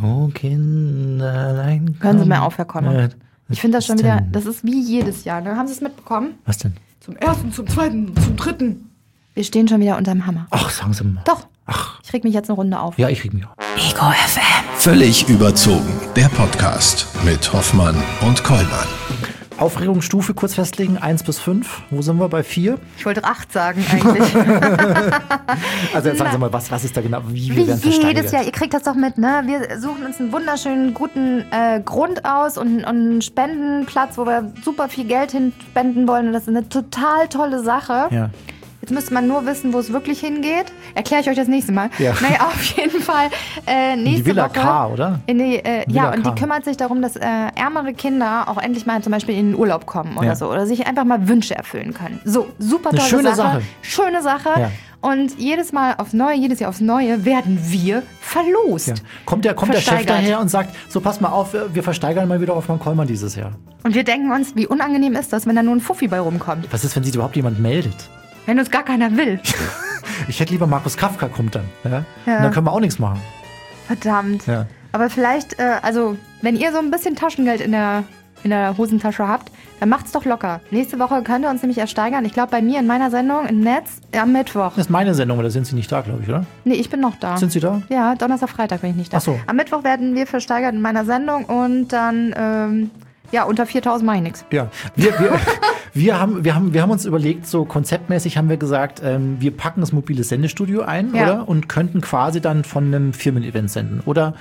Oh, Kinderlein. Hören Sie mal auf, Herr Kollmann. Ich finde das schon wieder, denn? das ist wie jedes Jahr. Ne? Haben Sie es mitbekommen? Was denn? Zum ersten, zum zweiten, zum dritten. Wir stehen schon wieder unterm Hammer. Ach, sagen Sie mal. Doch. Ach. Ich reg mich jetzt eine Runde auf. Ja, ich reg mich auf. Ego FM. Völlig überzogen. Der Podcast mit Hoffmann und Kollmann. Aufregungsstufe kurz festlegen, 1 bis 5. Wo sind wir? Bei 4? Ich wollte 8 sagen eigentlich. Also jetzt sagen Sie mal, was ist da genau? Wie Wie werden versteigert? jedes Jahr, ihr kriegt das doch mit, ne? Wir suchen uns einen wunderschönen, guten Grund aus und einen Spendenplatz, wo wir super viel Geld hinspenden wollen. Und das ist eine total tolle Sache. Ja. Jetzt müsste man nur wissen, wo es wirklich hingeht. Erkläre ich euch das nächste Mal. Ja. Naja, auf jeden Fall nächste Die Villa Woche. K, oder? Ja, und K. die kümmert sich darum, dass ärmere Kinder auch endlich mal zum Beispiel in den Urlaub kommen oder Ja. so. Oder sich einfach mal Wünsche erfüllen können. So, super Eine tolle schöne Sache. Schöne Sache. Ja. Und jedes Jahr aufs Neue werden wir verlost. Ja. Kommt der Chef Versteigert. daher und sagt, so pass mal auf, wir versteigern mal wieder Hoffmann Kollmann dieses Jahr. Und wir denken uns, wie unangenehm ist das, wenn da nur ein Fuffi bei rumkommt. Was ist, wenn sich überhaupt jemand meldet? Wenn uns gar keiner will. Ich hätte lieber Markus Kafka kommt dann. Ja? Ja. Und dann können wir auch nichts machen. Verdammt. Ja. Aber vielleicht, also, wenn ihr so ein bisschen Taschengeld in der Hosentasche habt, dann macht's doch locker. Nächste Woche könnt ihr uns nämlich ersteigern. Ich glaube, bei mir in meiner Sendung im Netz am Mittwoch. Das ist meine Sendung, oder sind Sie nicht da, glaube ich, oder? Nee, ich bin noch da. Sind Sie da? Ja, Donnerstag, Freitag bin ich nicht da. Ach so. Am Mittwoch werden wir versteigert in meiner Sendung und dann, unter 4.000 mache ich nichts. Ja. Wir haben uns überlegt, so konzeptmäßig haben wir gesagt, wir packen das mobile Sendestudio ein, Ja. oder? Und könnten quasi dann von einem Firmen-Event senden. Oder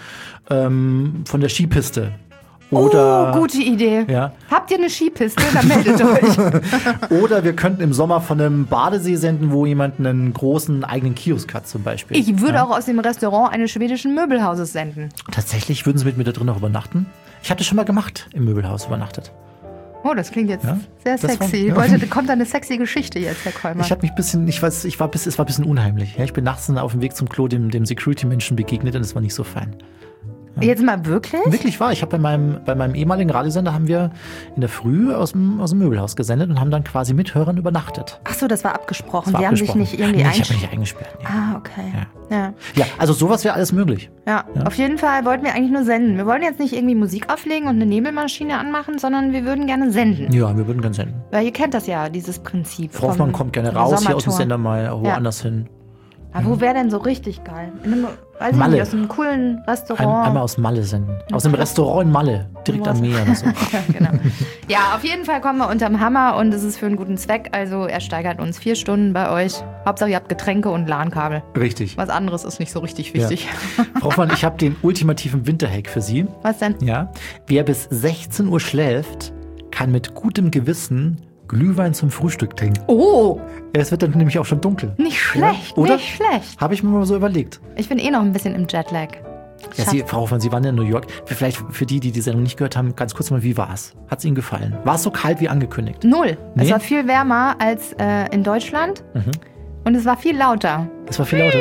von der Skipiste. Oder, Gute Idee. Ja. Habt ihr eine Skipiste? Dann meldet euch. Oder wir könnten im Sommer von einem Badesee senden, wo jemand einen großen eigenen Kiosk hat zum Beispiel. Ich würde auch aus dem Restaurant eines schwedischen Möbelhauses senden. Tatsächlich, würden Sie mit mir da drin auch übernachten? Ich habe das schon mal gemacht, im Möbelhaus übernachtet. Oh, das klingt jetzt Ja, sehr das war- sexy. ja. Kommt da eine sexy Geschichte jetzt, Herr Kollmann? Ich habe mich ein bisschen, es war ein bisschen unheimlich. Ja, ich bin nachts auf dem Weg zum Klo dem Security-Menschen begegnet und es war nicht so fein. Jetzt mal wirklich? Wirklich wahr. Ich habe bei meinem ehemaligen Radiosender haben wir in der Früh aus dem Möbelhaus gesendet und haben dann quasi mit Hörern übernachtet. Ach so, das war abgesprochen. Das war Sie haben sich abgesprochen. nicht irgendwie Nee, ich habe mich nicht eingesperrt. Nee. Ah, okay. Ja. Ja, also sowas wäre alles möglich. Ja, auf jeden Fall wollten wir eigentlich nur senden. Wir wollen jetzt nicht irgendwie Musik auflegen und eine Nebelmaschine anmachen, sondern wir würden gerne senden. Ja, wir würden gerne senden. Weil ihr kennt das ja, dieses Prinzip. Frau Hoffmann kommt gerne raus hier aus dem Sender mal woanders hin. Aber wo wäre denn so richtig geil? In einem, weiß ich Malle. nicht, aus einem coolen Restaurant. Einmal aus Malle senden. Aus dem Restaurant in Malle. Direkt am Meer oder so. Ja, genau. Ja, auf jeden Fall kommen wir unterm Hammer und es ist für einen guten Zweck. Also er steigert uns 4 Stunden bei euch. Hauptsache ihr habt Getränke und LAN-Kabel. Richtig. Was anderes ist nicht so richtig wichtig. Frau Hoffmann, ich habe den ultimativen Winterhack für Sie. Was denn? Ja. Wer bis 16 Uhr schläft, kann mit gutem Gewissen Glühwein zum Frühstück trinken. Oh, Ja, es wird dann nämlich auch schon dunkel. nicht schlecht, oder? nicht schlecht. Habe ich mir mal so überlegt. Ich bin eh noch ein bisschen im Jetlag. Ja, Frau Hoffmann, Sie waren in New York. Vielleicht für die Sendung nicht gehört haben, ganz kurz mal, wie war es? Hat es Ihnen gefallen? War es so kalt wie angekündigt? 0. Nee? Es war viel wärmer als in Deutschland und es war viel lauter. Es war viel lauter.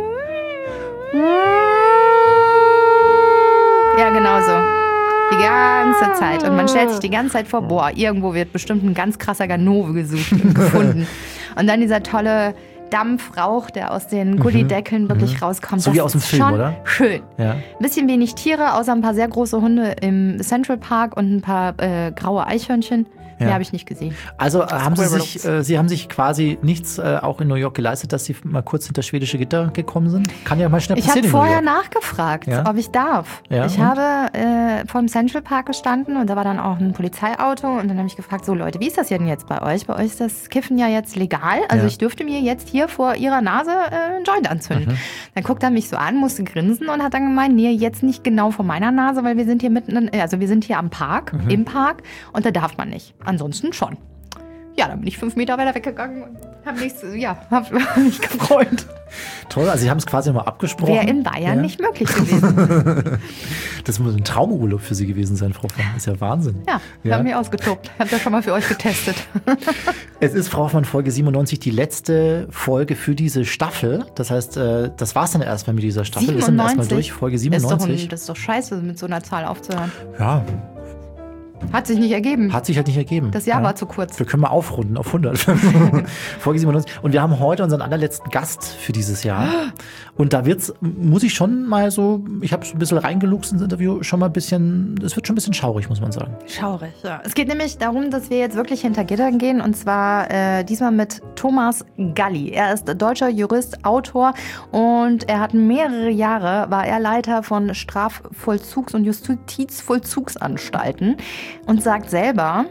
Ja, genau so. Die ganze Zeit. Und man stellt sich die ganze Zeit vor, boah, irgendwo wird bestimmt ein ganz krasser Ganove gesucht und gefunden. Und dann dieser tolle Dampfrauch, der aus den Gullideckeln wirklich rauskommt. So das wie aus dem ist Film, schon oder? Schön. Ja. Ein bisschen wenig Tiere, außer ein paar sehr große Hunde im Central Park und ein paar graue Eichhörnchen. Ja. Mehr habe ich nicht gesehen. Also haben Squirrels. Sie haben sich quasi nichts auch in New York geleistet, dass Sie mal kurz hinter schwedische Gitter gekommen sind? Kann ja mal schnell Ich habe passieren in vorher New York. nachgefragt, Ja? ob ich darf. Ja, Ich und? habe vor dem Central Park gestanden und da war dann auch ein Polizeiauto und dann habe ich gefragt, so Leute, wie ist das denn jetzt bei euch? Bei euch ist das Kiffen ja jetzt legal. Also Ja. ich dürfte mir jetzt hier vor ihrer Nase einen Joint anzünden. Dann guckt er mich so an, musste grinsen und hat dann gemeint, nee, jetzt nicht genau vor meiner Nase, weil wir sind hier wir sind hier am Park, im Park und da darf man nicht. Ansonsten schon. Ja, dann bin ich 5 Meter weiter weggegangen und habe mich gefreut. Toll, also Sie haben es quasi mal abgesprochen. Wäre in Bayern Ja. nicht möglich gewesen. Das muss ein Traumurlaub für Sie gewesen sein, Frau Hoffmann. Das ist ja Wahnsinn. Ja, ich habe mich ausgetobt. Habt ihr schon mal für euch getestet. Es ist, Frau Hoffmann, Folge 97 die letzte Folge für diese Staffel. Das heißt, das war es dann erstmal mit dieser Staffel. Wir sind erstmal durch, Folge 97. Das ist doch scheiße, mit so einer Zahl aufzuhören. Ja, Hat sich nicht ergeben. Hat sich halt nicht ergeben. Das Jahr war zu kurz. Wir können mal aufrunden auf 100. Folge 97. Und wir haben heute unseren allerletzten Gast für dieses Jahr. Und da muss ich schon mal so, ich habe so ein bisschen reingeluchst ins Interview, schon mal ein bisschen, es wird schon ein bisschen schaurig, muss man sagen. Schaurig, ja. Es geht nämlich darum, dass wir jetzt wirklich hinter Gittern gehen und zwar diesmal mit Thomas Galli. Er ist deutscher Jurist, Autor und er hat mehrere Jahre, war er Leiter von Strafvollzugs- und Justizvollzugsanstalten und sagt selber,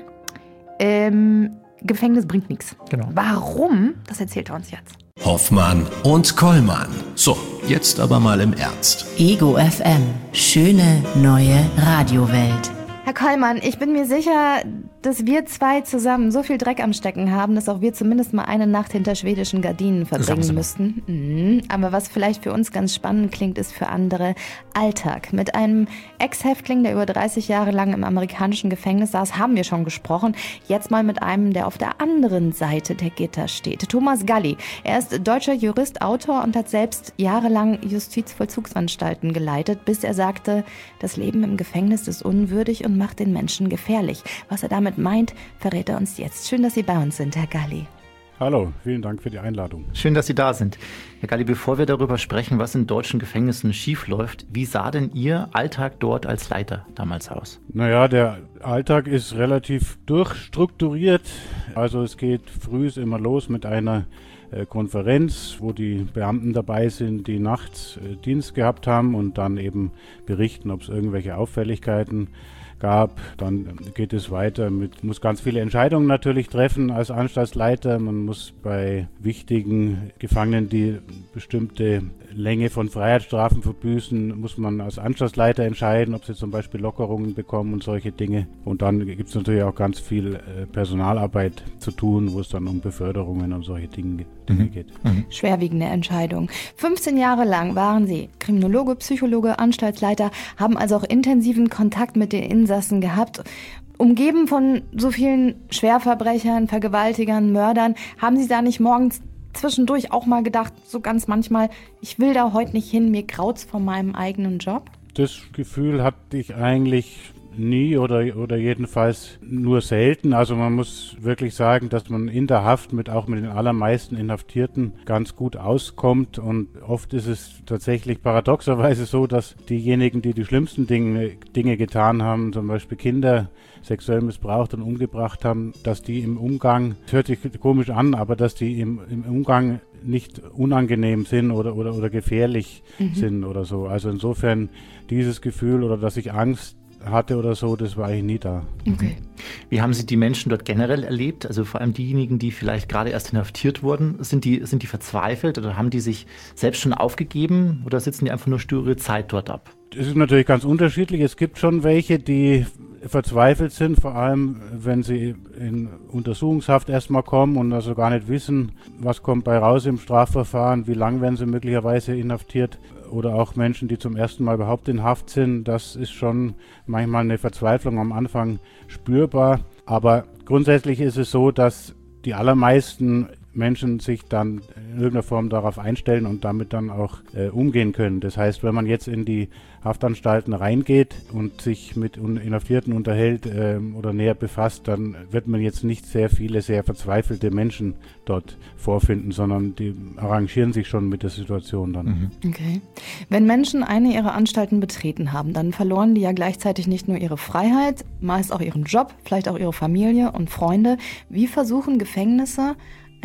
Gefängnis bringt nichts. Genau. Warum? Das erzählt er uns jetzt. Hoffmann und Kollmann. So, jetzt aber mal im Ernst. Ego FM. Schöne neue Radiowelt. Herr Kollmann, ich bin mir sicher, dass wir zwei zusammen so viel Dreck am Stecken haben, dass auch wir zumindest mal eine Nacht hinter schwedischen Gardinen verbringen müssten. Aber was vielleicht für uns ganz spannend klingt, ist für andere Alltag. Mit einem Ex-Häftling, der über 30 Jahre lang im amerikanischen Gefängnis saß, haben wir schon gesprochen. Jetzt mal mit einem, der auf der anderen Seite der Gitter steht. Thomas Galli. Er ist deutscher Jurist, Autor und hat selbst jahrelang Justizvollzugsanstalten geleitet, bis er sagte, das Leben im Gefängnis ist unwürdig und macht den Menschen gefährlich. Was er damit meint, verrät er uns jetzt. Schön, dass Sie bei uns sind, Herr Galli. Hallo, vielen Dank für die Einladung. Schön, dass Sie da sind. Herr Galli, bevor wir darüber sprechen, was in deutschen Gefängnissen schiefläuft, wie sah denn Ihr Alltag dort als Leiter damals aus? Naja, der Alltag ist relativ durchstrukturiert. Also es geht früh immer los mit einer Konferenz, wo die Beamten dabei sind, die nachts Dienst gehabt haben und dann eben berichten, ob es irgendwelche Auffälligkeiten gab. Dann geht es weiter muss ganz viele Entscheidungen natürlich treffen als Anstaltsleiter. Man muss bei wichtigen Gefangenen, die bestimmte Länge von Freiheitsstrafen verbüßen, muss man als Anstaltsleiter entscheiden, ob sie zum Beispiel Lockerungen bekommen und solche Dinge. Und dann gibt es natürlich auch ganz viel Personalarbeit zu tun, wo es dann um Beförderungen und solche Dinge geht. Schwerwiegende Entscheidung. 15 Jahre lang waren Sie Kriminologe, Psychologe, Anstaltsleiter, haben also auch intensiven Kontakt mit den Insassen gehabt. Umgeben von so vielen Schwerverbrechern, Vergewaltigern, Mördern, haben Sie da nicht morgens zwischendurch auch mal gedacht, so ganz manchmal, ich will da heute nicht hin, mir graut's von meinem eigenen Job? Das Gefühl hatte ich eigentlich nie oder jedenfalls nur selten. Also man muss wirklich sagen, dass man in der Haft auch mit den allermeisten Inhaftierten ganz gut auskommt und oft ist es tatsächlich paradoxerweise so, dass diejenigen, die die schlimmsten Dinge getan haben, zum Beispiel Kinder sexuell missbraucht und umgebracht haben, dass die im Umgang, das hört sich komisch an, aber dass die im Umgang nicht unangenehm sind oder gefährlich sind oder so. Also insofern dieses Gefühl oder dass ich Angst hatte oder so, das war eigentlich nie da. Okay. Wie haben Sie die Menschen dort generell erlebt? Also vor allem diejenigen, die vielleicht gerade erst inhaftiert wurden, sind die verzweifelt oder haben die sich selbst schon aufgegeben oder sitzen die einfach nur stur ihre Zeit dort ab? Es ist natürlich ganz unterschiedlich. Es gibt schon welche, die verzweifelt sind, vor allem wenn sie in Untersuchungshaft erstmal kommen und also gar nicht wissen, was kommt bei raus im Strafverfahren, wie lang werden sie möglicherweise inhaftiert. Oder auch Menschen, die zum ersten Mal überhaupt in Haft sind, das ist schon manchmal eine Verzweiflung am Anfang spürbar. Aber grundsätzlich ist es so, dass die allermeisten Menschen sich dann in irgendeiner Form darauf einstellen und damit dann auch umgehen können. Das heißt, wenn man jetzt in die Haftanstalten reingeht und sich mit Inhaftierten unterhält oder näher befasst, dann wird man jetzt nicht sehr viele, sehr verzweifelte Menschen dort vorfinden, sondern die arrangieren sich schon mit der Situation dann. Okay. Wenn Menschen eine ihrer Anstalten betreten haben, dann verloren die ja gleichzeitig nicht nur ihre Freiheit, meist auch ihren Job, vielleicht auch ihre Familie und Freunde. Wie versuchen Gefängnisse,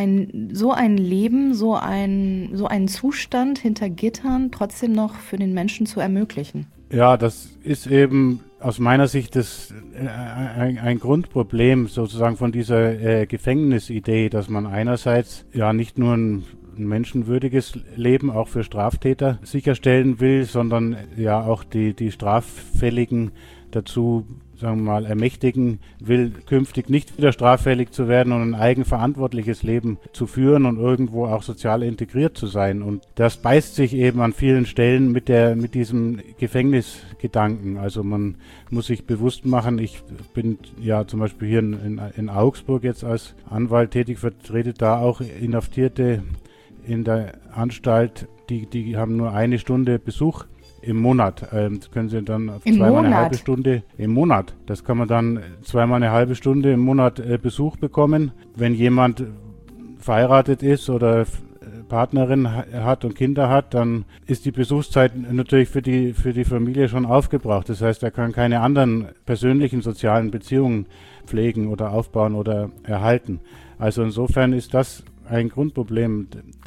so ein Leben, so einen Zustand hinter Gittern trotzdem noch für den Menschen zu ermöglichen? Ja, das ist eben aus meiner Sicht ein Grundproblem sozusagen von dieser Gefängnisidee, dass man einerseits ja nicht nur ein menschenwürdiges Leben auch für Straftäter sicherstellen will, sondern ja auch die Straffälligen dazu, sagen wir mal, ermächtigen will, künftig nicht wieder straffällig zu werden und ein eigenverantwortliches Leben zu führen und irgendwo auch sozial integriert zu sein. Und das beißt sich eben an vielen Stellen mit diesem Gefängnisgedanken. Also man muss sich bewusst machen, ich bin ja zum Beispiel hier in Augsburg jetzt als Anwalt tätig, vertrete da auch Inhaftierte in der Anstalt, die haben nur eine Stunde Besuch im Monat. Das können Sie dann auf Im zweimal eine Monat? halbe Stunde im Monat. Das kann man dann zweimal eine halbe Stunde im Monat Besuch bekommen. Wenn jemand verheiratet ist oder Partnerin hat und Kinder hat, dann ist die Besuchszeit natürlich für die Familie schon aufgebraucht. Das heißt, er kann keine anderen persönlichen sozialen Beziehungen pflegen oder aufbauen oder erhalten. Also insofern ist das ein Grundproblem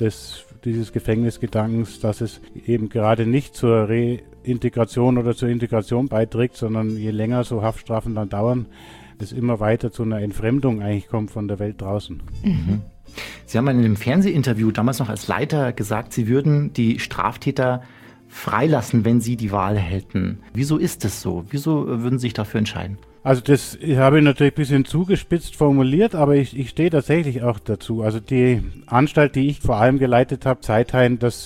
dieses Gefängnisgedankens, dass es eben gerade nicht zur Reintegration oder zur Integration beiträgt, sondern je länger so Haftstrafen dann dauern, es immer weiter zu einer Entfremdung eigentlich kommt von der Welt draußen. Mhm. Sie haben in einem Fernsehinterview damals noch als Leiter gesagt, Sie würden die Straftäter freilassen, wenn Sie die Wahl hätten. Wieso ist das so? Wieso würden Sie sich dafür entscheiden? Also das habe ich natürlich ein bisschen zugespitzt formuliert, aber ich stehe tatsächlich auch dazu. Also die Anstalt, die ich vor allem geleitet habe, Zeithain, das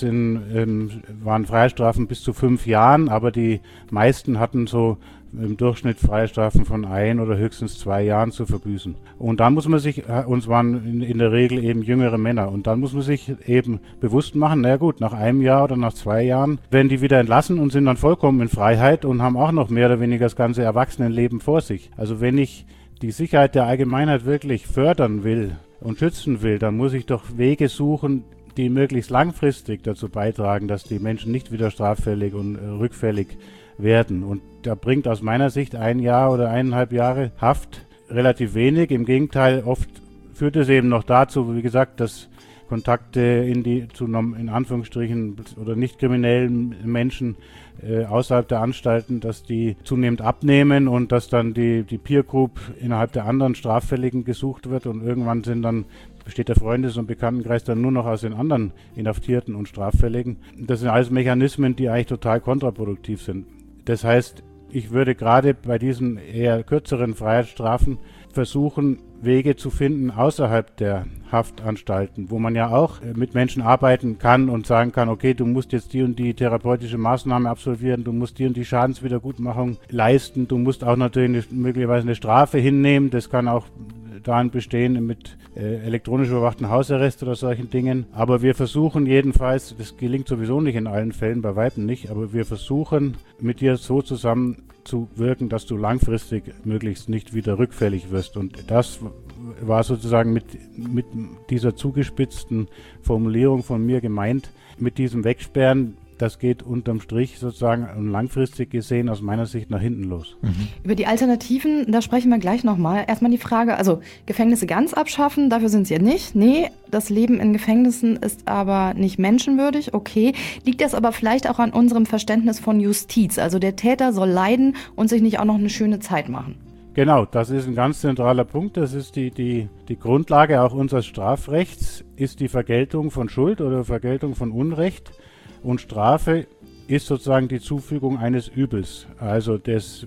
waren Freiheitsstrafen bis zu 5 Jahren, aber die meisten hatten so im Durchschnitt Freiheitsstrafen von 1 oder höchstens 2 Jahren zu verbüßen. Und dann muss man sich, uns waren in der Regel eben jüngere Männer, und dann muss man sich eben bewusst machen, na gut, nach 1 Jahr oder nach 2 Jahren werden die wieder entlassen und sind dann vollkommen in Freiheit und haben auch noch mehr oder weniger das ganze Erwachsenenleben vor sich. Also wenn ich die Sicherheit der Allgemeinheit wirklich fördern will und schützen will, dann muss ich doch Wege suchen, die möglichst langfristig dazu beitragen, dass die Menschen nicht wieder straffällig und rückfällig werden. Und da bringt aus meiner Sicht 1 Jahr oder 1,5 Jahre Haft relativ wenig. Im Gegenteil, oft führt es eben noch dazu, wie gesagt, dass Kontakte zu in Anführungsstrichen oder nicht kriminellen Menschen außerhalb der Anstalten, dass die zunehmend abnehmen und dass dann die Peer Group innerhalb der anderen Straffälligen gesucht wird, und irgendwann besteht der Freundes- und Bekanntenkreis dann nur noch aus den anderen Inhaftierten und Straffälligen. Das sind alles Mechanismen, die eigentlich total kontraproduktiv sind. Das heißt, ich würde gerade bei diesen eher kürzeren Freiheitsstrafen versuchen, Wege zu finden außerhalb der Haftanstalten, wo man ja auch mit Menschen arbeiten kann und sagen kann, okay, du musst jetzt die und die therapeutische Maßnahme absolvieren, du musst die und die Schadenswiedergutmachung leisten, du musst auch natürlich möglicherweise eine Strafe hinnehmen, das kann auch darin bestehen mit elektronisch überwachten Hausarrest oder solchen Dingen. Aber wir versuchen jedenfalls, das gelingt sowieso nicht in allen Fällen, bei Weitem nicht, aber wir versuchen mit dir so zusammen zu wirken, dass du langfristig möglichst nicht wieder rückfällig wirst. Und das war sozusagen mit dieser zugespitzten Formulierung von mir gemeint, mit diesem Wegsperren. Das geht unterm Strich sozusagen und langfristig gesehen aus meiner Sicht nach hinten los. Mhm. Über die Alternativen, da sprechen wir gleich nochmal. Erstmal die Frage, also Gefängnisse ganz abschaffen, dafür sind sie ja nicht. Nee, das Leben in Gefängnissen ist aber nicht menschenwürdig, okay. Liegt das aber vielleicht auch an unserem Verständnis von Justiz? Also der Täter soll leiden und sich nicht auch noch eine schöne Zeit machen. Genau, das ist ein ganz zentraler Punkt. Das ist die Grundlage auch unseres Strafrechts, ist die Vergeltung von Schuld oder Vergeltung von Unrecht. Und Strafe ist sozusagen die Zufügung eines Übels. Also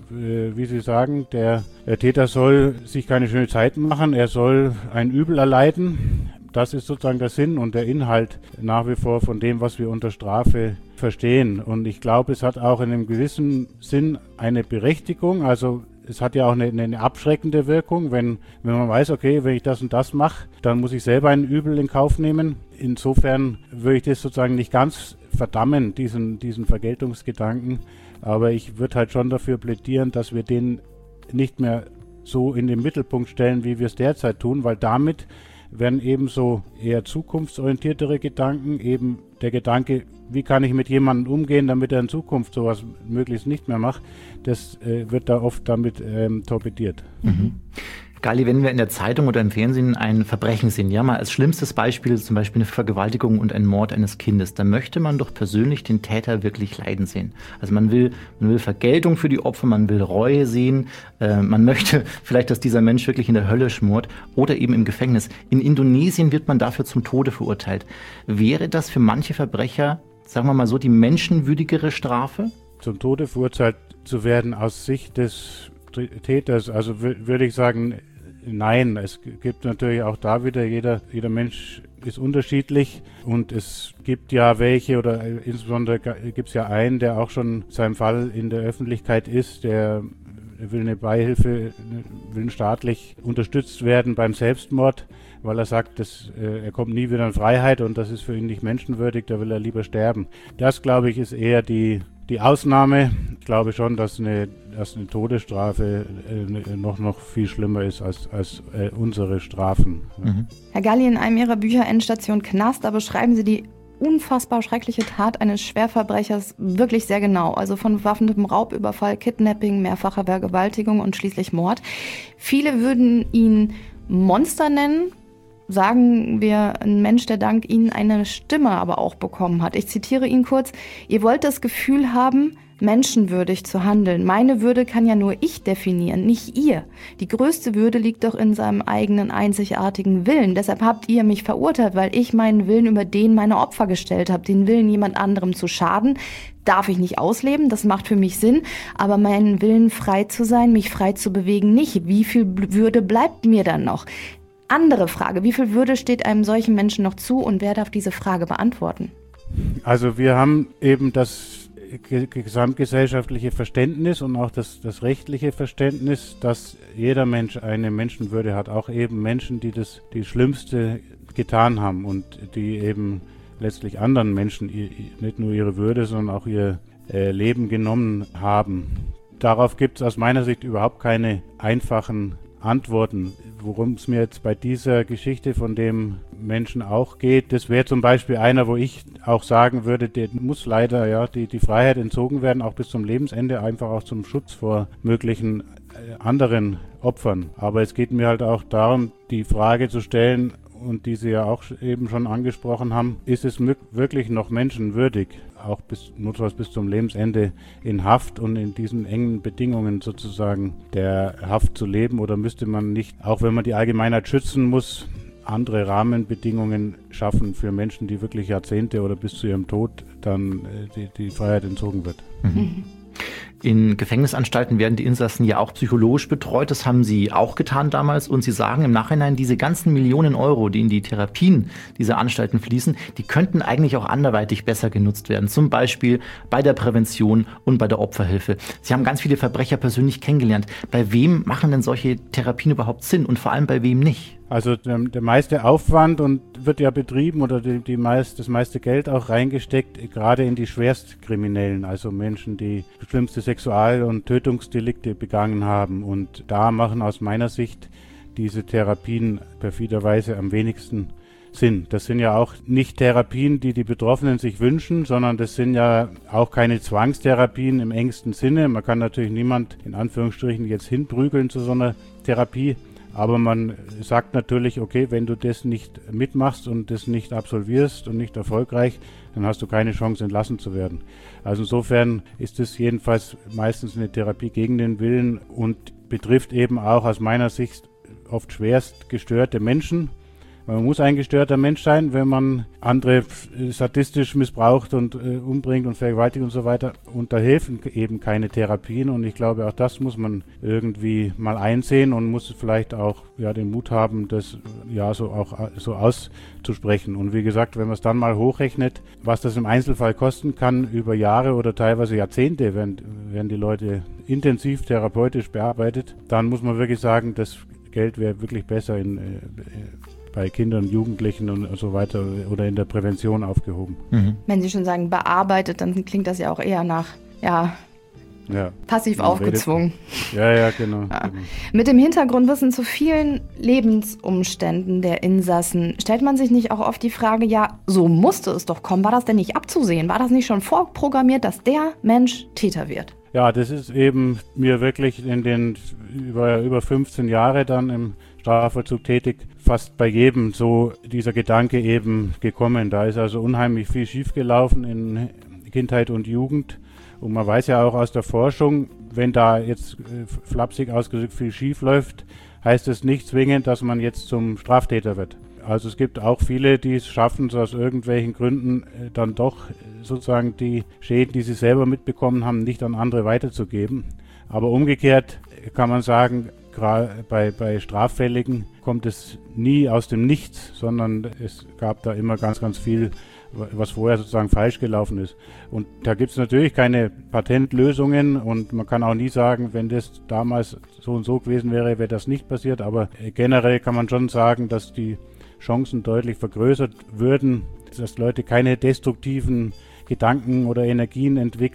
wie Sie sagen, der Täter soll sich keine schöne Zeit machen, er soll ein Übel erleiden. Das ist sozusagen der Sinn und der Inhalt nach wie vor von dem, was wir unter Strafe verstehen. Und ich glaube, es hat auch in einem gewissen Sinn eine Berechtigung. Also es hat ja auch eine abschreckende Wirkung, wenn man weiß, okay, wenn ich das und das mache, dann muss ich selber ein Übel in Kauf nehmen. Insofern würde ich das sozusagen nicht ganz verdammen, diesen Vergeltungsgedanken. Aber ich würde halt schon dafür plädieren, dass wir den nicht mehr so in den Mittelpunkt stellen, wie wir es derzeit tun, weil damit werden eben so eher zukunftsorientiertere Gedanken, eben der Gedanke, wie kann ich mit jemandem umgehen, damit er in Zukunft sowas möglichst nicht mehr macht, das wird da oft damit torpediert. Mhm. Gali, wenn wir in der Zeitung oder im Fernsehen ein Verbrechen sehen, ja mal als schlimmstes Beispiel zum Beispiel eine Vergewaltigung und ein Mord eines Kindes, dann möchte man doch persönlich den Täter wirklich leiden sehen. Also man will Vergeltung für die Opfer, man will Reue sehen, man möchte vielleicht, dass dieser Mensch wirklich in der Hölle schmort oder eben im Gefängnis. In Indonesien wird man dafür zum Tode verurteilt. Wäre das für manche Verbrecher, sagen wir mal so, die menschenwürdigere Strafe? Zum Tode verurteilt zu werden aus Sicht des Täters, also würde ich sagen, nein. Es gibt natürlich auch da wieder, jeder Mensch ist unterschiedlich und es gibt ja welche oder insbesondere gibt es ja einen, der auch schon seinem Fall in der Öffentlichkeit ist, der will eine Beihilfe, will staatlich unterstützt werden beim Selbstmord, weil er sagt, er kommt nie wieder in Freiheit und das ist für ihn nicht menschenwürdig, da will er lieber sterben. Das, glaube ich, ist eher die die Ausnahme. Ich glaube schon, dass eine Todesstrafe noch viel schlimmer ist als unsere Strafen. Mhm. Herr Galli, in einem Ihrer Bücher Endstation Knast, da beschreiben Sie die unfassbar schreckliche Tat eines Schwerverbrechers wirklich sehr genau. Also von bewaffnetem Raubüberfall, Kidnapping, mehrfacher Vergewaltigung und schließlich Mord. Viele würden ihn Monster nennen. Sagen wir, ein Mensch, der dank Ihnen eine Stimme aber auch bekommen hat. Ich zitiere ihn kurz. Ihr wollt das Gefühl haben, menschenwürdig zu handeln. Meine Würde kann ja nur ich definieren, nicht ihr. Die größte Würde liegt doch in seinem eigenen einzigartigen Willen. Deshalb habt ihr mich verurteilt, weil ich meinen Willen über den meiner Opfer gestellt habe. Den Willen, jemand anderem zu schaden, darf ich nicht ausleben. Das macht für mich Sinn. Aber meinen Willen, frei zu sein, mich frei zu bewegen, nicht. Wie viel Würde bleibt mir dann noch? Andere Frage, wie viel Würde steht einem solchen Menschen noch zu und wer darf diese Frage beantworten? Also wir haben eben das gesamtgesellschaftliche Verständnis und auch das rechtliche Verständnis, dass jeder Mensch eine Menschenwürde hat, auch eben Menschen, die die Schlimmste getan haben und die eben letztlich anderen Menschen nicht nur ihre Würde, sondern auch ihr Leben genommen haben. Darauf gibt es aus meiner Sicht überhaupt keine einfachen Antworten. Worum es mir jetzt bei dieser Geschichte von dem Menschen auch geht, das wäre zum Beispiel einer, wo ich auch sagen würde, der muss leider die Freiheit entzogen werden, auch bis zum Lebensende, einfach auch zum Schutz vor möglichen anderen Opfern. Aber es geht mir halt auch darum, die Frage zu stellen, und die Sie ja auch eben schon angesprochen haben, ist es wirklich noch menschenwürdig, auch notfalls bis zum Lebensende in Haft und in diesen engen Bedingungen sozusagen der Haft zu leben, oder müsste man nicht, auch wenn man die Allgemeinheit schützen muss, andere Rahmenbedingungen schaffen für Menschen, die wirklich Jahrzehnte oder bis zu ihrem Tod dann die Freiheit entzogen wird. Mhm. In Gefängnisanstalten werden die Insassen ja auch psychologisch betreut. Das haben Sie auch getan damals. Und Sie sagen im Nachhinein, diese ganzen Millionen Euro, die in die Therapien dieser Anstalten fließen, die könnten eigentlich auch anderweitig besser genutzt werden. Zum Beispiel bei der Prävention und bei der Opferhilfe. Sie haben ganz viele Verbrecher persönlich kennengelernt. Bei wem machen denn solche Therapien überhaupt Sinn und vor allem bei wem nicht? Also der meiste Aufwand und wird ja betrieben oder das meiste Geld auch reingesteckt, gerade in die Schwerstkriminellen, also Menschen, die schlimmste Sexual- und Tötungsdelikte begangen haben. Und da machen aus meiner Sicht diese Therapien perfiderweise am wenigsten Sinn. Das sind ja auch nicht Therapien, die Betroffenen sich wünschen, sondern das sind ja auch keine Zwangstherapien im engsten Sinne. Man kann natürlich niemand in Anführungsstrichen jetzt hinprügeln zu so einer Therapie. Aber man sagt natürlich, okay, wenn du das nicht mitmachst und das nicht absolvierst und nicht erfolgreich, dann hast du keine Chance, entlassen zu werden. Also insofern ist es jedenfalls meistens eine Therapie gegen den Willen und betrifft eben auch aus meiner Sicht oft schwerst gestörte Menschen. Man muss ein gestörter Mensch sein, wenn man andere sadistisch missbraucht und umbringt und vergewaltigt und so weiter. Und da helfen eben keine Therapien. Und ich glaube, auch das muss man irgendwie mal einsehen und muss vielleicht auch den Mut haben, das so auszusprechen. Und wie gesagt, wenn man es dann mal hochrechnet, was das im Einzelfall kosten kann, über Jahre oder teilweise Jahrzehnte, werden die Leute intensiv therapeutisch bearbeitet, dann muss man wirklich sagen, das Geld wäre wirklich besser bei Kindern, Jugendlichen und so weiter oder in der Prävention aufgehoben. Mhm. Wenn Sie schon sagen bearbeitet, dann klingt das ja auch eher nach, passiv aufgezwungen. Ja, genau. Mit dem Hintergrundwissen zu vielen Lebensumständen der Insassen stellt man sich nicht auch oft die Frage, so musste es doch kommen. War das denn nicht abzusehen? War das nicht schon vorprogrammiert, dass der Mensch Täter wird? Ja, das ist eben mir wirklich in den über 15 Jahre dann im Strafvollzug tätig, fast bei jedem so dieser Gedanke eben gekommen. Da ist also unheimlich viel schiefgelaufen in Kindheit und Jugend. Und man weiß ja auch aus der Forschung, wenn da jetzt flapsig ausgedrückt viel schief läuft, heißt es nicht zwingend, dass man jetzt zum Straftäter wird. Also es gibt auch viele, die es schaffen, so aus irgendwelchen Gründen dann doch sozusagen die Schäden, die sie selber mitbekommen haben, nicht an andere weiterzugeben. Aber umgekehrt kann man sagen, gerade bei Straffälligen kommt es nie aus dem Nichts, sondern es gab da immer ganz, ganz viel, was vorher sozusagen falsch gelaufen ist. Und da gibt es natürlich keine Patentlösungen und man kann auch nie sagen, wenn das damals so und so gewesen wäre, wäre das nicht passiert. Aber generell kann man schon sagen, dass die Chancen deutlich vergrößert würden, dass Leute keine destruktiven Gedanken oder Energien entwickeln,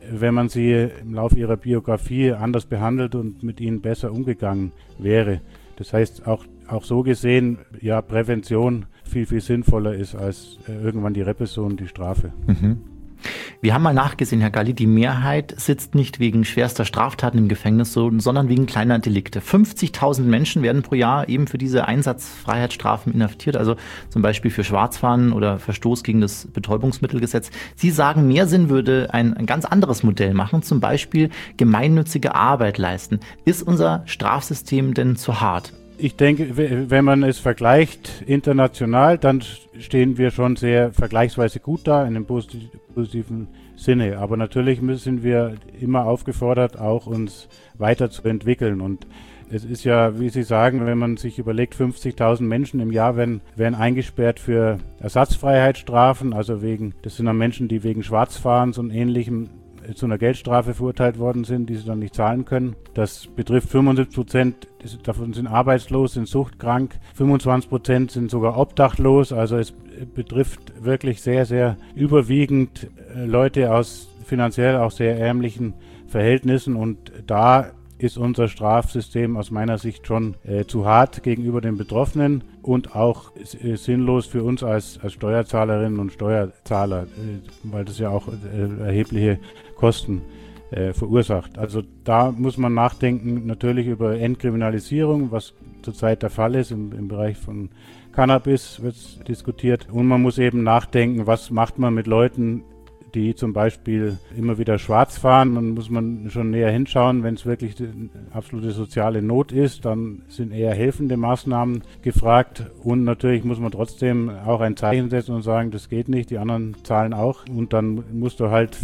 wenn man sie im Laufe ihrer Biografie anders behandelt und mit ihnen besser umgegangen wäre. Das heißt, auch so gesehen, ja, Prävention viel, viel sinnvoller ist als irgendwann die Repression, die Strafe. Wir haben mal nachgesehen, Herr Galli, die Mehrheit sitzt nicht wegen schwerster Straftaten im Gefängnis, sondern wegen kleiner Delikte. 50.000 Menschen werden pro Jahr eben für diese Einsatzfreiheitsstrafen inhaftiert, also zum Beispiel für Schwarzfahren oder Verstoß gegen das Betäubungsmittelgesetz. Sie sagen, mehr Sinn würde ein ganz anderes Modell machen, zum Beispiel gemeinnützige Arbeit leisten. Ist unser Strafsystem denn zu hart? Ich denke, wenn man es vergleicht international, dann stehen wir schon sehr vergleichsweise gut da in dem positiven Sinne. Aber natürlich sind wir immer aufgefordert, auch uns weiterzuentwickeln. Und es ist ja, wie Sie sagen, wenn man sich überlegt, 50.000 Menschen im Jahr werden eingesperrt für Ersatzfreiheitsstrafen. Also das sind dann Menschen, die wegen Schwarzfahrens und Ähnlichem zu einer Geldstrafe verurteilt worden sind, die sie dann nicht zahlen können. Das betrifft 75%, davon sind arbeitslos, sind suchtkrank, 25% sind sogar obdachlos. Also es betrifft wirklich sehr, sehr überwiegend Leute aus finanziell auch sehr ärmlichen Verhältnissen, und da ist unser Strafsystem aus meiner Sicht schon zu hart gegenüber den Betroffenen und auch sinnlos für uns als Steuerzahlerinnen und Steuerzahler, weil das ja auch erhebliche Kosten verursacht. Also da muss man nachdenken, natürlich über Entkriminalisierung, was zurzeit der Fall ist. Im Bereich von Cannabis wird diskutiert. Und man muss eben nachdenken, was macht man mit Leuten, die zum Beispiel immer wieder schwarz fahren. Dann muss man schon näher hinschauen. Wenn es wirklich absolute soziale Not ist, dann sind eher helfende Maßnahmen gefragt. Und natürlich muss man trotzdem auch ein Zeichen setzen und sagen, das geht nicht, die anderen zahlen auch. Und dann musst du halt,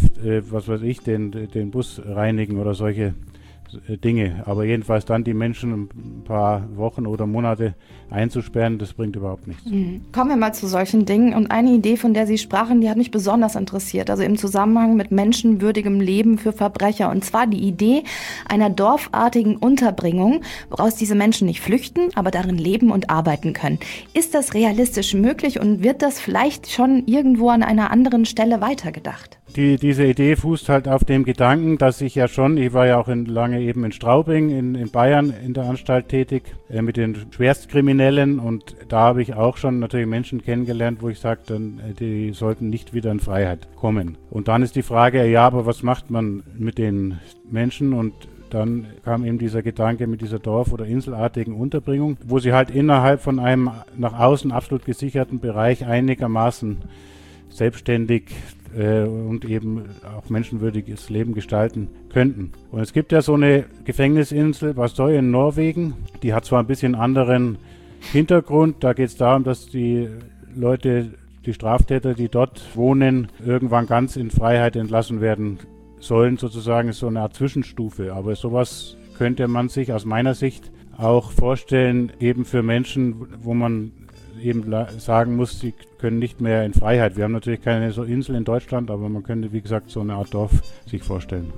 den Bus reinigen oder solche Dinge. Aber jedenfalls dann die Menschen ein paar Wochen oder Monate einzusperren, das bringt überhaupt nichts. Kommen wir mal zu solchen Dingen. Und eine Idee, von der Sie sprachen, die hat mich besonders interessiert. Also im Zusammenhang mit menschenwürdigem Leben für Verbrecher. Und zwar die Idee einer dorfartigen Unterbringung, woraus diese Menschen nicht flüchten, aber darin leben und arbeiten können. Ist das realistisch möglich und wird das vielleicht schon irgendwo an einer anderen Stelle weitergedacht? Diese Idee fußt halt auf dem Gedanken, dass ich war ja auch lange eben in Straubing in Bayern in der Anstalt tätig, mit den Schwerstkriminellen, und da habe ich auch schon natürlich Menschen kennengelernt, wo ich sagte, die sollten nicht wieder in Freiheit kommen. Und dann ist die Frage, ja, aber was macht man mit den Menschen? Und dann kam eben dieser Gedanke mit dieser Dorf- oder inselartigen Unterbringung, wo sie halt innerhalb von einem nach außen absolut gesicherten Bereich einigermaßen selbstständig und eben auch menschenwürdiges Leben gestalten könnten. Und es gibt ja so eine Gefängnisinsel, Vassøy in Norwegen, die hat zwar ein bisschen anderen Hintergrund, da geht es darum, dass die Leute, die Straftäter, die dort wohnen, irgendwann ganz in Freiheit entlassen werden sollen, sozusagen, ist so eine Art Zwischenstufe. Aber sowas könnte man sich aus meiner Sicht auch vorstellen, eben für Menschen, wo man eben sagen muss, sie können nicht mehr in Freiheit. Wir haben natürlich keine so Insel in Deutschland, aber man könnte, wie gesagt, so eine Art Dorf sich vorstellen.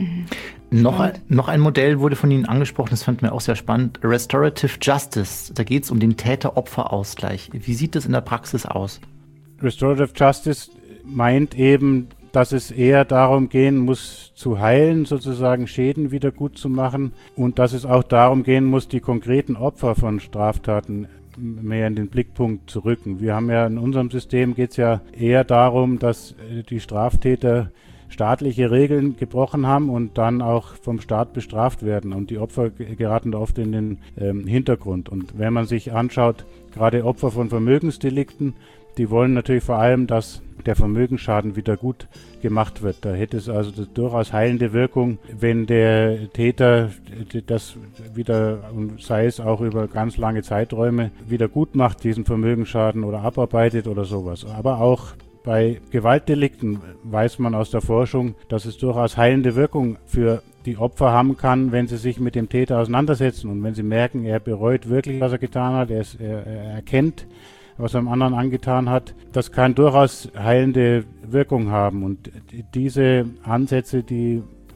Noch ein Modell wurde von Ihnen angesprochen, das fand mir auch sehr spannend, Restorative Justice. Da geht es um den Täter-Opfer-Ausgleich. Wie sieht das in der Praxis aus? Restorative Justice meint eben, dass es eher darum gehen muss, zu heilen, sozusagen Schäden wieder gut zu machen, und dass es auch darum gehen muss, die konkreten Opfer von Straftaten mehr in den Blickpunkt zu rücken. Wir haben ja in unserem System, geht es ja eher darum, dass die Straftäter staatliche Regeln gebrochen haben und dann auch vom Staat bestraft werden, und die Opfer geraten da oft in den Hintergrund. Und wenn man sich anschaut, gerade Opfer von Vermögensdelikten, die wollen natürlich vor allem, dass der Vermögensschaden wieder gut gemacht wird. Da hätte es also durchaus heilende Wirkung, wenn der Täter das wieder, und sei es auch über ganz lange Zeiträume, wieder gut macht, diesen Vermögensschaden, oder abarbeitet oder sowas. Aber auch bei Gewaltdelikten weiß man aus der Forschung, dass es durchaus heilende Wirkung für die Opfer haben kann, wenn sie sich mit dem Täter auseinandersetzen und wenn sie merken, er bereut wirklich, was er getan hat, er erkennt, was er dem anderen angetan hat. Das kann durchaus heilende Wirkung haben, und diese Ansätze, die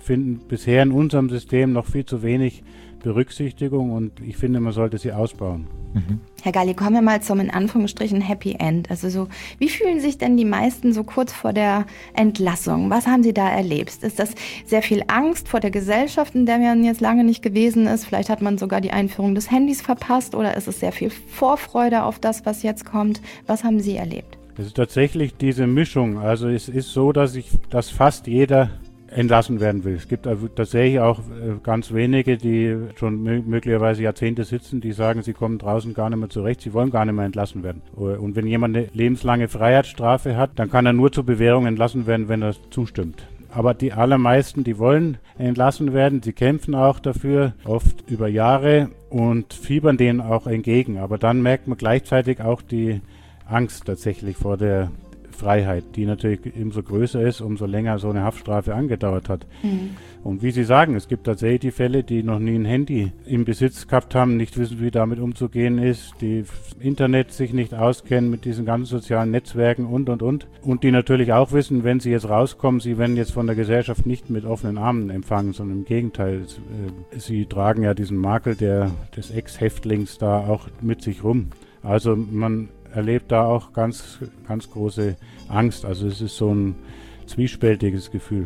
finden bisher in unserem System noch viel zu wenig Berücksichtigung und ich finde, man sollte sie ausbauen. Herr Galli, kommen wir mal zum in Anführungsstrichen Happy End. Also so, wie fühlen sich denn die meisten so kurz vor der Entlassung? Was haben Sie da erlebt? Ist das sehr viel Angst vor der Gesellschaft, in der man jetzt lange nicht gewesen ist? Vielleicht hat man sogar die Einführung des Handys verpasst oder ist es sehr viel Vorfreude auf das, was jetzt kommt? Was haben Sie erlebt? Es ist tatsächlich diese Mischung. Also es ist so, dass fast jeder entlassen werden will. Es gibt also tatsächlich auch ganz wenige, die schon möglicherweise Jahrzehnte sitzen, die sagen, sie kommen draußen gar nicht mehr zurecht, sie wollen gar nicht mehr entlassen werden. Und wenn jemand eine lebenslange Freiheitsstrafe hat, dann kann er nur zur Bewährung entlassen werden, wenn er zustimmt. Aber die allermeisten, die wollen entlassen werden, sie kämpfen auch dafür, oft über Jahre und fiebern denen auch entgegen. Aber dann merkt man gleichzeitig auch die Angst tatsächlich vor der Freiheit, die natürlich umso größer ist, umso länger so eine Haftstrafe angedauert hat. Und wie Sie sagen, es gibt tatsächlich die Fälle, die noch nie ein Handy im Besitz gehabt haben, nicht wissen, wie damit umzugehen ist, die im Internet sich nicht auskennen mit diesen ganzen sozialen Netzwerken und. Und die natürlich auch wissen, wenn sie jetzt rauskommen, sie werden jetzt von der Gesellschaft nicht mit offenen Armen empfangen, sondern im Gegenteil, sie tragen ja diesen Makel des Ex-Häftlings da auch mit sich rum. Also man erlebt da auch ganz, ganz große Angst. Also es ist so ein zwiespältiges Gefühl.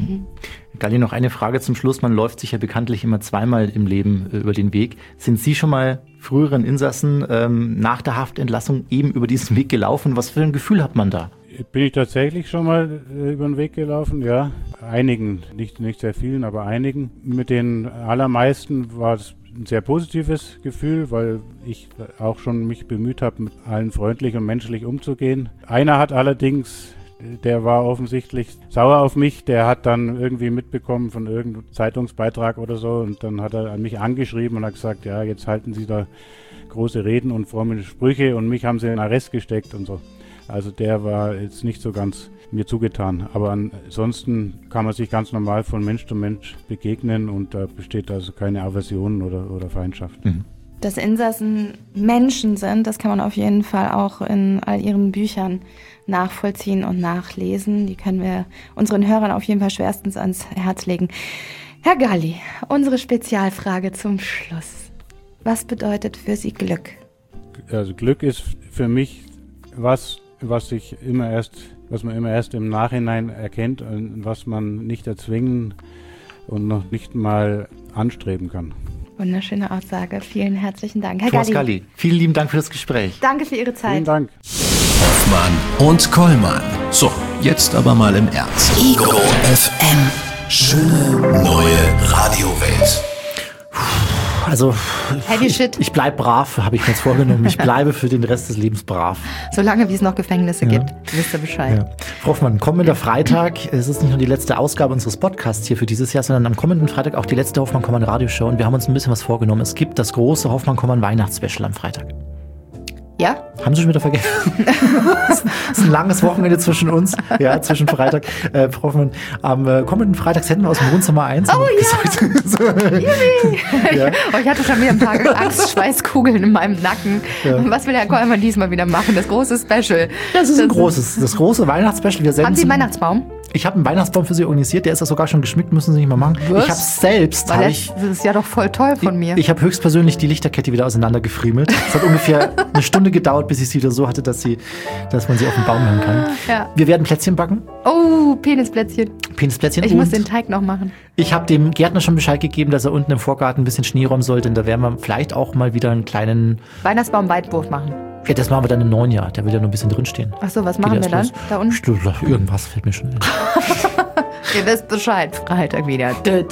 Galli, noch eine Frage zum Schluss. Man läuft sich ja bekanntlich immer zweimal im Leben über den Weg. Sind Sie schon mal früheren Insassen nach der Haftentlassung eben über diesen Weg gelaufen? Was für ein Gefühl hat man da? Bin ich tatsächlich schon mal über den Weg gelaufen, ja. Einigen, nicht sehr vielen, aber einigen. Mit den allermeisten war es ein sehr positives Gefühl, weil ich auch schon mich bemüht habe, mit allen freundlich und menschlich umzugehen. Einer hat allerdings, der war offensichtlich sauer auf mich, der hat dann irgendwie mitbekommen von irgendeinem Zeitungsbeitrag oder so und dann hat er mich angeschrieben und hat gesagt, ja, jetzt halten Sie da große Reden und fromme Sprüche und mich haben sie in den Arrest gesteckt und so. Also der war jetzt nicht so ganz mir zugetan. Aber ansonsten kann man sich ganz normal von Mensch zu Mensch begegnen und da besteht also keine Aversion oder Feindschaft. Dass Insassen Menschen sind, das kann man auf jeden Fall auch in all ihren Büchern nachvollziehen und nachlesen. Die können wir unseren Hörern auf jeden Fall schwerstens ans Herz legen. Herr Galli, unsere Spezialfrage zum Schluss. Was bedeutet für Sie Glück? Also Glück ist für mich was man immer erst im Nachhinein erkennt und was man nicht erzwingen und noch nicht mal anstreben kann. Wunderschöne Aussage. Vielen herzlichen Dank. Herr Thomas Galli, vielen lieben Dank für das Gespräch. Danke für Ihre Zeit. Vielen Dank. Hoffmann und Kollmann. So, jetzt aber mal im Ernst. Ego FM. Schöne neue Radiowelt. Also, Heavy Shit. Ich bleibe brav, habe ich mir jetzt vorgenommen. Ich bleibe für den Rest des Lebens brav. Solange wie es noch Gefängnisse gibt, wisst ihr Bescheid. Ja. Frau Hoffmann, kommender Freitag, es ist nicht nur die letzte Ausgabe unseres Podcasts hier für dieses Jahr, sondern am kommenden Freitag auch die letzte Hoffmann-Kommmann Radioshow und wir haben uns ein bisschen was vorgenommen. Es gibt das große Hoffmann-Kommmann Weihnachtsspecial am Freitag. Ja? Haben Sie schon wieder vergessen? Das ist ein langes Wochenende zwischen uns, ja, zwischen Freitag. Frau Hoffmann, am kommenden Freitag senden wir aus dem Wohnzimmer 1. Oh ja! Ja. Oh, ich hatte schon wieder ein paar Angstschweißkugeln in meinem Nacken. Ja. Was will Herr Kollmann diesmal wieder machen? Das große Special. Das große Weihnachtsspecial. Haben Sie einen Weihnachtsbaum? Ich habe einen Weihnachtsbaum für Sie organisiert, der ist ja sogar schon geschmückt, müssen Sie nicht mal machen. Was? Ich habe selbst... Das ist ja doch voll toll von mir. Ich habe höchstpersönlich die Lichterkette wieder auseinandergefriemelt. Es hat ungefähr eine Stunde gedauert, bis ich sie wieder so hatte, dass man sie auf den Baum hängen kann. Ja. Wir werden Plätzchen backen. Oh, Penisplätzchen. Penisplätzchen. Ich muss den Teig noch machen. Ich habe dem Gärtner schon Bescheid gegeben, dass er unten im Vorgarten ein bisschen Schnee räumen soll, denn da werden wir vielleicht auch mal wieder einen kleinen... Weihnachtsbaum-Weitwurf machen. Ja, das machen wir dann im neuen Jahr. Der will ja nur ein bisschen drinstehen. Ach so, was machen wir dann? Da unten? Irgendwas fällt mir schon ein. Ihr wisst Bescheid. Freitag wieder.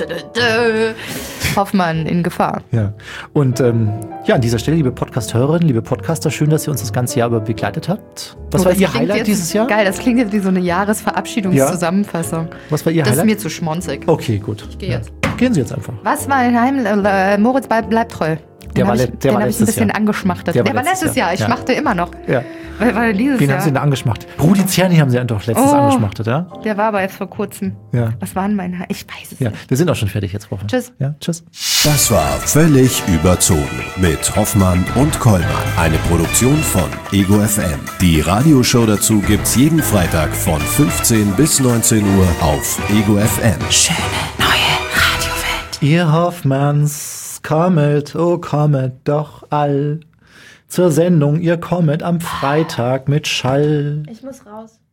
Hoffmann in Gefahr. Ja. Und an dieser Stelle, liebe Podcast-Hörerinnen, liebe Podcaster, schön, dass ihr uns das ganze Jahr über begleitet habt. Was war Ihr Highlight dieses Jahr? Geil, das klingt jetzt wie so eine Jahresverabschiedungszusammenfassung. Ja. Was war Ihr Highlight? Das ist mir zu schmonzig. Okay, gut. Ich gehe jetzt. Gehen Sie jetzt einfach. Was war ein Moritz bleibt treu? Den habe ich ein bisschen angeschmachtet. Der war letztes Jahr. Ich machte immer noch. Ja. Weil dieses Wen Jahr. haben Sie denn angeschmachtet? Rudi Zerny haben Sie doch letztens angeschmachtet, ja? Der war aber erst vor kurzem. Ja. Was waren meine? Ich weiß es nicht. Wir sind auch schon fertig jetzt, Frau Hoffmann. Tschüss. Ja, tschüss. Das war völlig überzogen mit Hoffmann und Kollmann. Eine Produktion von Ego FM. Die Radioshow dazu gibt's jeden Freitag von 15 bis 19 Uhr auf Ego FM. Schöne neue Ihr Hoffmanns, kommet, oh kommet doch all zur Sendung, ihr kommet am Freitag mit Schall. Ich muss raus.